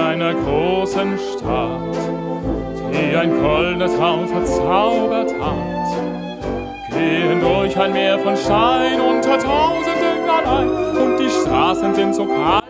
einer großen Stadt, die ein goldener Traum verzaubert hat. Gehen durch ein Meer von Stein unter Tausenden allein, und die Straßen sind so kalt.